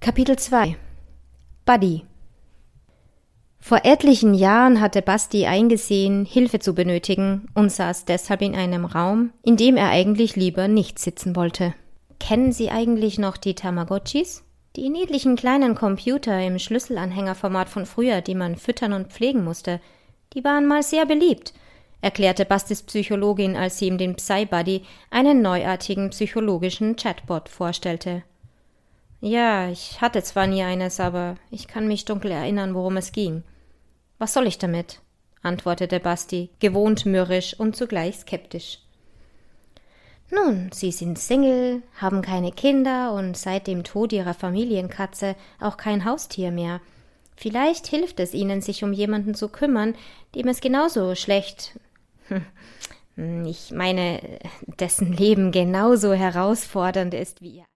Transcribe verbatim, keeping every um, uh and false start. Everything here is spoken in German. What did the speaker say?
Kapitel zwei Buddy. Vor etlichen Jahren hatte Basti eingesehen, Hilfe zu benötigen und saß deshalb in einem Raum, in dem er eigentlich lieber nicht sitzen wollte. Kennen Sie eigentlich noch die Tamagotchis? Die niedlichen kleinen Computer im Schlüsselanhängerformat von früher, die man füttern und pflegen musste. Die waren mal sehr beliebt, erklärte Bastis Psychologin, als sie ihm den Psy-Buddy, einen neuartigen psychologischen Chatbot, vorstellte. Ja, ich hatte zwar nie eines, aber ich kann mich dunkel erinnern, worum es ging. Was soll ich damit? Antwortete Basti, gewohnt mürrisch und zugleich skeptisch. Nun, Sie sind Single, haben keine Kinder und seit dem Tod Ihrer Familienkatze auch kein Haustier mehr. Vielleicht hilft es Ihnen, sich um jemanden zu kümmern, dem es genauso schlecht, ich meine, dessen Leben genauso herausfordernd ist wie Ihr.